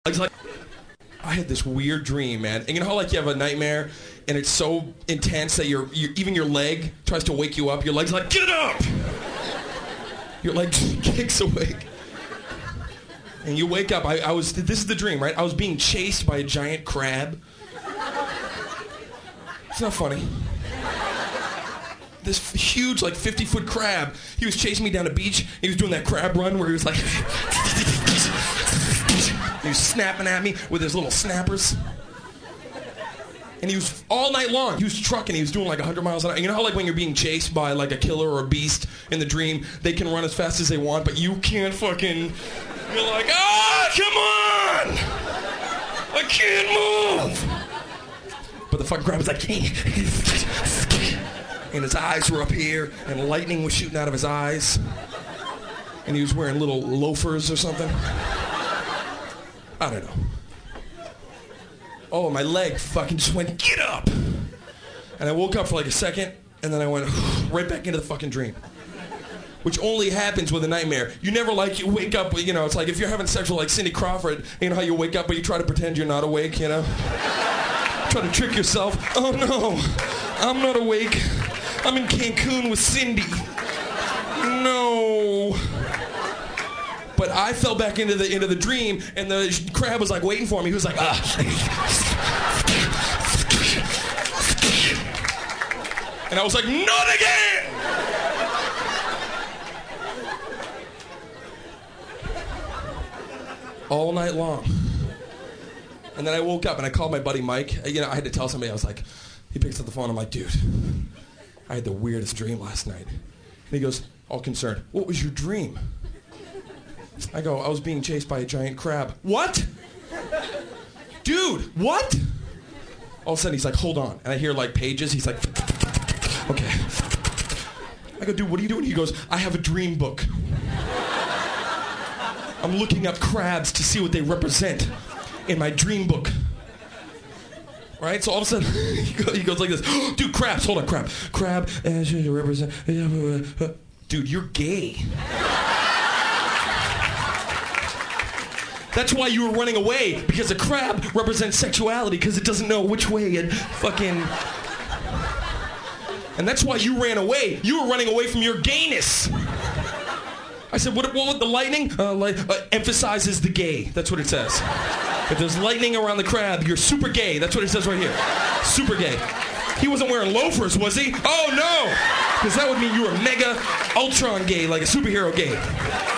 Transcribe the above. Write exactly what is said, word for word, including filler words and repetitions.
It's like, I had this weird dream, man. And you know how like you have a nightmare and it's so intense that your even your leg tries to wake you up. Your leg's like, get up! Your leg kicks awake. And you wake up. I, I was, this is the dream, right? I was being chased by a giant crab. It's not funny. This huge, like fifty foot crab. He was chasing me down the beach. He was doing that crab run where he was like... He was snapping at me with his little snappers. And he was all night long. He was trucking. He was doing like one hundred miles an hour. You know how like when you're being chased by like a killer or a beast in the dream, they can run as fast as they want, but you can't fucking... You're like, ah, come on! I can't move! But the fucking crab was like... And his eyes were up here, and lightning was shooting out of his eyes. And he was wearing little loafers or something. I don't know. Oh, my leg fucking just went, get up! And I woke up for like a second, and then I went right back into the fucking dream. Which only happens with a nightmare. You never like, you wake up, you know, it's like if you're having sex with like Cindy Crawford, you know how you wake up but you try to pretend you're not awake, you know? Try to trick yourself. Oh no, I'm not awake. I'm in Cancun with Cindy. No. But I fell back into the into the dream, and the crab was like waiting for me. He was like, ah. And I was like, not again! All night long. And then I woke up and I called my buddy Mike. You know, I had to tell somebody. I was like, he picks up the phone. I'm like, dude, I had the weirdest dream last night. And he goes, all concerned, what was your dream? I go, I was being chased by a giant crab. What? Dude, what? All of a sudden, he's like, hold on. And I hear, like, pages. He's like, okay. I go, dude, what are you doing? He goes, I have a dream book. I'm looking up crabs to see what they represent in my dream book. Right? So all of a sudden, he goes, he goes like this. Dude, crabs. Hold on, crab. Crab, uh, represent... Dude, you're gay. That's why you were running away, because a crab represents sexuality, because it doesn't know which way it fucking... And that's why you ran away. You were running away from your gayness. I said, what, what, what the lightning? Uh, li- uh, emphasizes the gay. That's what it says. If there's lightning around the crab, you're super gay. That's what it says right here. Super gay. He wasn't wearing loafers, was he? Oh, no! Because that would mean you were mega, ultron gay, like a superhero gay.